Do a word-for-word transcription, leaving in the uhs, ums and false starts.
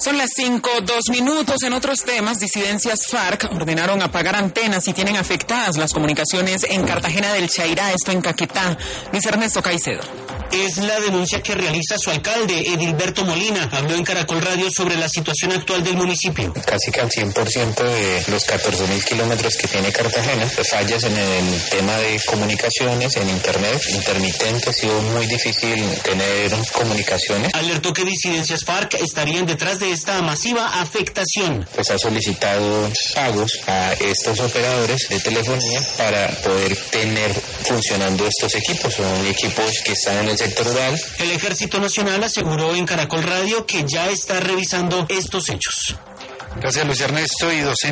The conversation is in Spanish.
Son las cinco, dos minutos. En otros temas, disidencias FARC ordenaron apagar antenas y tienen afectadas las comunicaciones en Cartagena del Chairá, esto en Caquetá. Luis Ernesto Caicedo. Es la denuncia que realiza su alcalde, Edilberto Molina. Habló en Caracol Radio sobre la situación actual del municipio. Casi que al cien por ciento de los catorce mil kilómetros que tiene Cartagena, fallas en el tema de comunicaciones, en internet, intermitente, ha sido muy difícil tener comunicaciones. Alertó que disidencias FARC estarían detrás de esta masiva afectación. Pues ha solicitado pagos a estos operadores de telefonía para poder tener funcionando estos equipos. Son equipos que están en el sector rural. El Ejército Nacional aseguró en Caracol Radio que ya está revisando estos hechos. Gracias, Luis Ernesto. Y docentes